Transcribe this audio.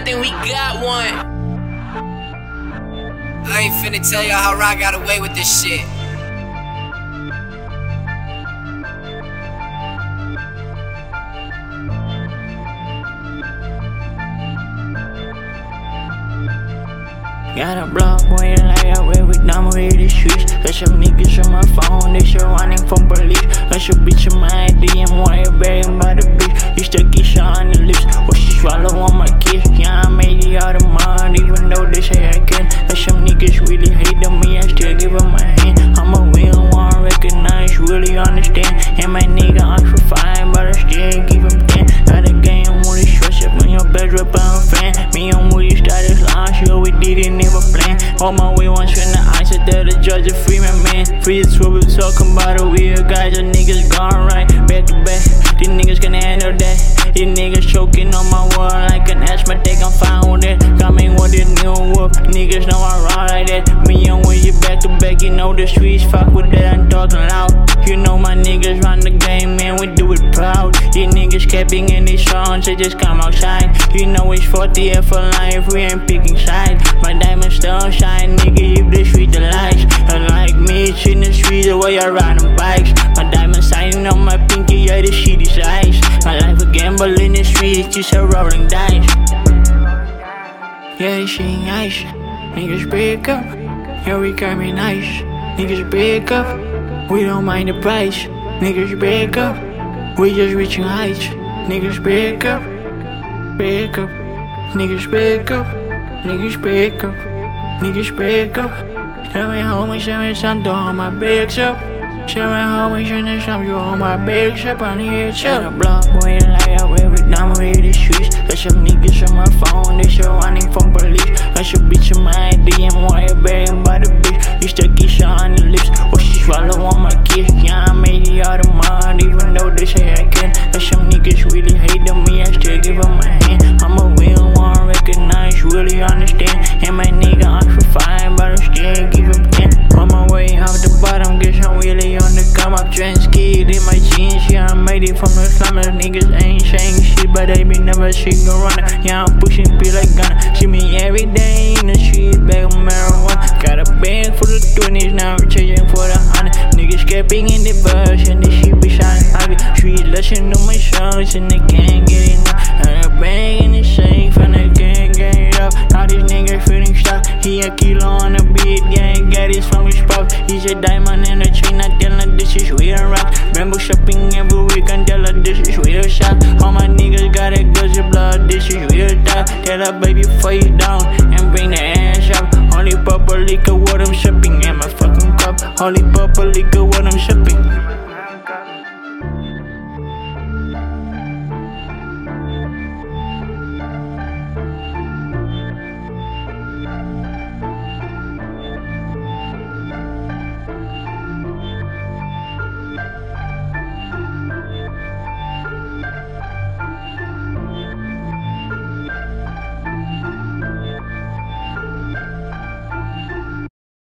think we got one. I ain't finna tell y'all how Rock got away with this shit. Got a block boy like I wear with number with the streets. Got some niggas on my phone, they should running from police. Got some bitch on my DM, wire bearing by the bitch. Used to kiss her on the lips, or she swallow on my kiss. Yeah, I made it out of mind, even though they say I can't. Got some niggas really hate me, I still give them my hand. I'm a real one, recognize, really understand. And my nigga asked for 5, but I still give him 10. Got a game, really stress up on your bed, rip on a fan. Me and Woody started last year, we didn't never plan. On my way, once in the ice, I tell the judge to free my man. Free is what we talking about, the real guys, the niggas gone right. Back to back, these niggas can handle that. These niggas choking on my wall like an asthmatic, I'm fine with that. Coming with this new whoop, niggas know I ride like that. Me and when you back to back, you know the streets, fuck with that, I'm talking loud. You know my niggas run the game, man, we do it proud. These niggas capping in these songs, they just come outside. You know it's 40 for life, we ain't picking sides. My diamonds still shine, nigga, if the street the lights. Unlike me, it's in the streets, the way I ride on bikes. My diamond shining on my pinky, yeah, this shit is ice. My life a gamble in the streets, just a rolling dice. Yeah, this shit ain't ice. Niggas break up, yeah, we coming nice. Niggas break up, we don't mind the price. Niggas break up, we just reaching heights. Niggas break up, break up. Niggas break up, niggas break up, niggas break up. Tell me homie, show me something on my bags up. Show me homie, show me something on my bags up. I need it up. Block boy like I wear with number with the streets. Got some niggas on my phone, they should running from police. Got some bitch on my DM, wire bearing by the bitch. Used to kiss her on the lips, or she swallow on my kiss. Yeah, I made it out of mind, even though they say I can't. Got some niggas really hate me, I still give them my hand. I'm a real one, recognize, really understand. And my nigga asked for 5, but I still give him 10. On my way off the bottom, guess I'm really on the come up. Trend skid in my jeans, yeah, I made it from the slum. The niggas ain't saying shit, but they be never shit gon' run. Yeah, I'm pushing be like gunna. See me every day in the streets, bag of marijuana. Got a bag for the 20s, now I'm changing for the 100. Niggas capping in the bus, and this shit be shining ugly. Streets listen to my songs, and they can't get enough. And a bag in the safe, and they can't get it up. Now these niggas feeling stuck. He a kilo on the beat, yeah, get it from his pop. He's a diamond in the chain, I tell her this is real rock. Bamboo shopping every week, and tell her this is real shot. All my niggas got a gush of blood, this is real talk. Tell her baby face down, and bring the ass up. Only purple liquor, what I'm shipping, and my fucking cup. Only purple liquor, what I'm shipping.